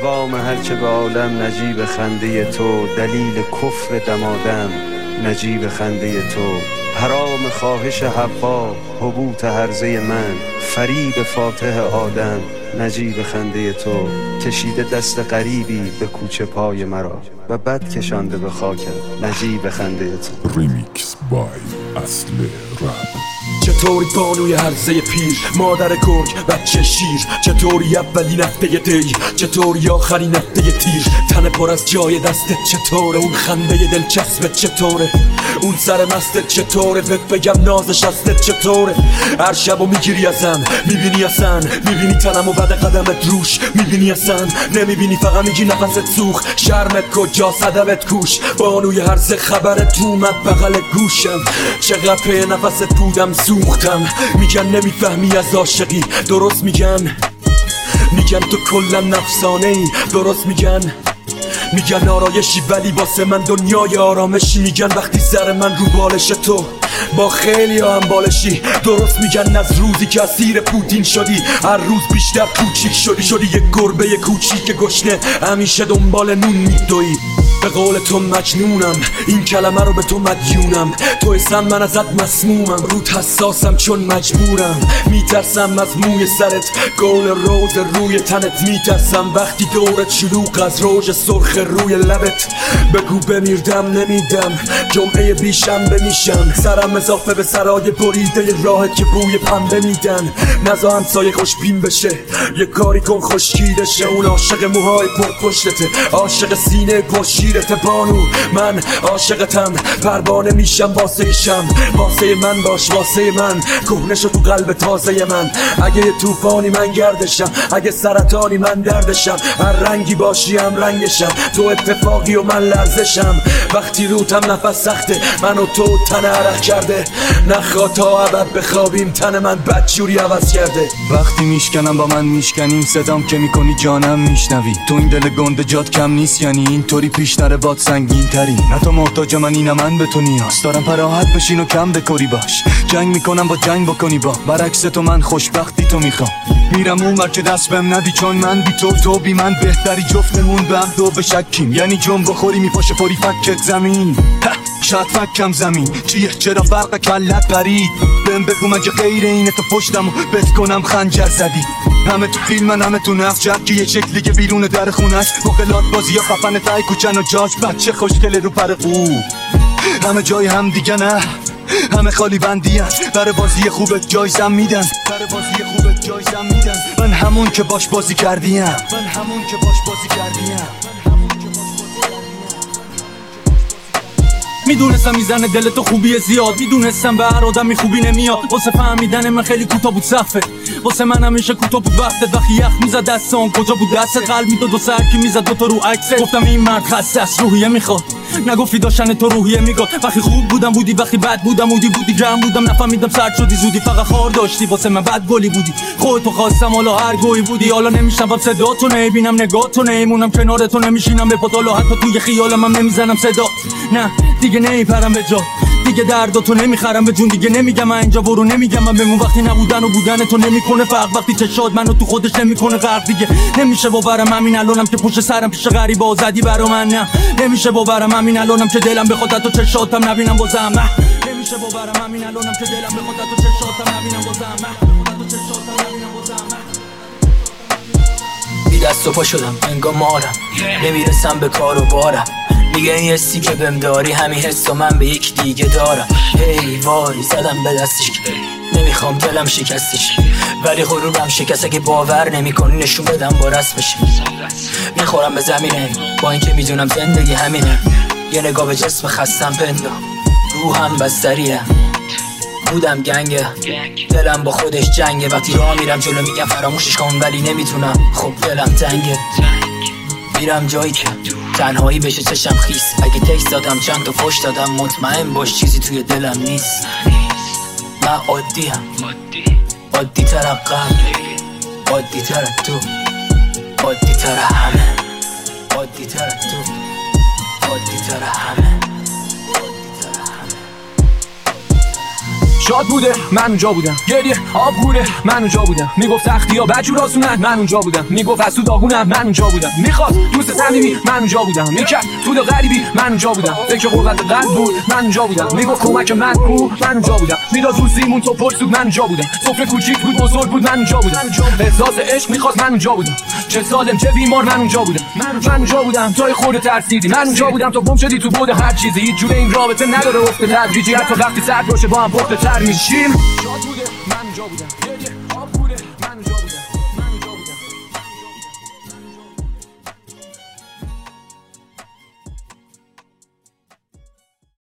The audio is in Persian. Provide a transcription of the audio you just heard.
دوام هرچه به عالم نجیب خنده تو، دلیل کفر دمادم نجیب خنده تو، حرام خواهش حوا حبوط هرزه من، فریب فاتح آدم نجیب خنده تو، کشیده دست غریبی به کوچه پای مرا و بد کشانده به خاکم نجیب خنده تو. ریمیکس بای اصل رپ. چطوری بانوی هرزه پیر، مادر گرگ بچه شیر، چطوری اولین هفته دی، چطوری آخرین هفته تیر، تن پر از جای دستت چطوره، اون خنده دلچسبت چطوره، اون سر مستت چطوره، بهت بگم نازش هستت چطوره، هر شبو میگیری ازم، میبینی اصلا، میبینی تنم و بعد قدمت روش، میبینی اصلا، نمیبینی فقط میگی نفست سوخ، شرمت کجا صدبت کوش، بانوی هرزه خبرت اومد بغل گوشم، چقدر په نفست بودم سوختم، میگن نمیفهمی از عاشقی، درست میگن تو کلا نفسانه ای، درست میگن آرایشی ولی واسه من دنیای آرامشی، میگن وقتی سر من رو بالش تو با خیلی هم بالشی، درست میگن از روزی که اسیر پوتین شدی هر روز بیشتر کوچیک شدی یک گربه کوچیک گشنه همیشه دنبال نون میدوی، به قول تو مجنونم، این کلمه رو به تو مدیونم، تو اسم من ازت مسمومم، رود حساسم چون مجبورم، میترسم از موی سرت، گل روز روی تنت، میترسم وقتی دورت شلوغ از روژ سرخ روی لبت، بگو بمیردم نمیدم، جمعه بیشنبه میشم، سرم اضافه به سرای بریده راهت که بوی پنبه میدن، نزا همسایه خوشبین بشه، یه کاری کن خشکیده شه، اون عاشق موهای پرپشتته، عاشق سینه پرشیرته، بانو من عاشقتم، پروانه میشم واسه شم، واسه من باش واسه من، کهنه شو تو قلب تازه من، اگه یه طوفانی من گردشم، اگه سرطانی من دردشم، هر رنگی باشی هم رنگشم، تو اتفاقی و من لرزشم، وقتی روتم نفس سخته، من و تو تن عرق کرده، نخوا تا ابد بخوابیم، تن من بدجوری عوض کرده، وقتی میشکنم با من میشکنیم، صدام که میکنی جانم میشنوی، تو این دل گنده جات کم نیست، یعنی اینطوری پیش نره باد سنگین تری، نه تو محتاج منی نه من به تو نیاز دارم، پراحت بشین و کم بکاری باش، جنگ میکنم با جنگ بکنی با، برعکس تو من خوشبختی تو میخوام، میرم اونور که دست بهم ندی، چون من بی تو بی من بهتری، جفتمون به هم دو بشکیم، یعنی جون بخوری میپاشه پری فکت زمین، شاید فکم زمین چیه، چرا فرق کلت پرید، بهم بگو مگه غیر اینه تو پشتمو بت کنم خنجر زدی، همه تو فیلمن همه تو نقش، جد که یه شکلی که بیرون در خونش، مقلات بازی یا خفن تای کوچن و جاش، بچه خوشگله رو پر قو، همه جای هم دیگه نه، همه خالی بندی هست، برای بازی خوبت جایزم میدن، من همون که باش بازی کردیم، میدونستم میزنه دل تو خوبی زیاد، میدونستم به هر آدمی خوبی نمیاد، واسه فهمیدن من خیلی کوتاه بود صفه، واسه من همیشه کوتاه بود وقتت، وقتی یخ میزد دستان کجا بود دستت، قلب میداد و سر که میزد دوتا رو عکسه، گفتم این مرد خسته است روحیه میخواد، نگفتی داشتن تو روحیه میگاد، وقتی خوب بودم بودی، وقتی بد بودم بودی گرم بودم، نفهمیدم سرد شدی زودی، فقط خار داشتی واسه من بد گلی بودی، خودتو خواستم حالا هر گویی بودی، حالا نمیشنوم صداتو، نمیبینم نگاهتو، نمیمونم کنارتو، نمیشینم به پاتالو، حتی توی خیالم هم نمیزنم صدا، نه دیگه نمیپرم به جا، دیگه درداتو نمیخرم به جون، دیگه نمیگم من اینجا برو، نمیگم من بمون، وقتی نبودن و بودن تو نمیکنه فرق، وقتی چشات منو تو خودش نمیکنه غرق، دیگه نمیشه باورم همین الانم که پشت سرم پیش غریبا زدی برا من، نه نمیشه باورم همین الانم که دلم بخواد تو چشاتم نبینم بازم، نه نمیشه باورم همین الانم که دلم بخواد تو چشاتم نبینم بازم، بی دست و پا شدم انگار مارم، نمیرسم به کار و بارم، میگه این حسی که بهم داری همین حس و من به یک دیگه دارم، هی وای زدم به دستش، نمیخوام دلم شکستش، ولی غرورم شکست، اگه باور نمیکنی نشون بدم با رسمش، میخورم به زمینه با اینکه میدونم زندگی همینه، یه نگاه به جسم خستم پندا، روحم بستریه، بودم گنگه، دلم با خودش جنگه، وقتی راه میرم جلو میگم فراموشش کن ولی نمیتونم، خب دلم تنگه، میرم جایی که تنهایی بشه چشم خیس، اگه تکست دادم چند تا فوش دادم مطمئن باش چیزی توی دلم نیست، من عادیم، عادی تر قبل، عادی تر تو، عادی تر همه، عادی تر تو، عادی تر همه. شاد بوده من اونجا بودم، گریه آب گوره من اونجا بودم، میگفت تختیا بجور آسونن من اونجا بودم، میگفت از تو داغونم من اونجا بودم، میخواست دوست صمیمی من اونجا بودم، میکرد طول غریبی من اونجا بودم، فکر غربت قلب بود من اونجا بودم، میگفت کمک من کو من اونجا بودم، میداد رو سیمون تو پرسود من اونجا بودم، سفره کوچیک بود بزرگ بود من اونجا بودم، احساس عشق میخواست من اونجا بودم، چه سالم چه بیمار من اونجا بودم، من اونجا بودم تا خورده ترسیدی، من اونجا بودم تا گم شدی تو بود هر چیزی، هیچ جوره این رابطه نداره افت تدریجی، حتی وقتی سرد باشه با هم پخته تر میشیم. شاد بوده من اونجا بودم، گریه آب بوده من اونجا بودم.